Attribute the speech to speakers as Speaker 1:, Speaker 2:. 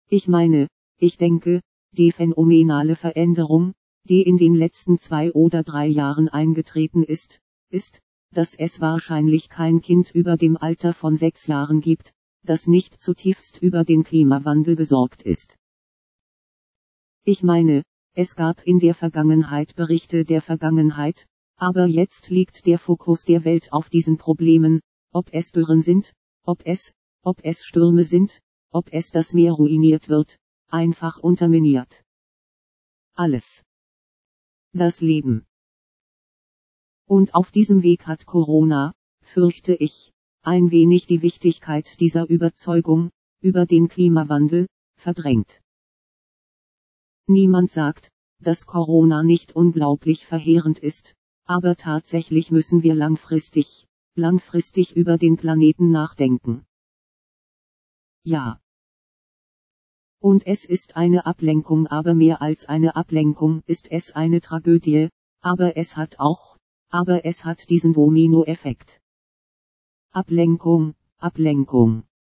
Speaker 1: Ich denke, die phänomenale Veränderung, die in den letzten 2 oder 3 Jahren eingetreten ist, dass es wahrscheinlich kein Kind über dem Alter von 6 Jahren gibt, das nicht zutiefst über den Klimawandel besorgt ist. Es gab in der Vergangenheit Berichte der Vergangenheit, aber jetzt liegt der Fokus der Welt auf diesen Problemen, ob es Dürren sind, ob es Stürme sind, ob es das Meer ruiniert wird, einfach unterminiert. Alles. Das Leben. Und auf diesem Weg hat Corona, fürchte ich, ein wenig die Wichtigkeit dieser Überzeugung, über den Klimawandel, verdrängt. Niemand sagt, dass Corona nicht unglaublich verheerend ist, aber tatsächlich müssen wir langfristig über den Planeten nachdenken. Ja. Und es ist eine Ablenkung, aber mehr als eine Ablenkung ist es eine Tragödie, aber es hat diesen Domino-Effekt. Ablenkung.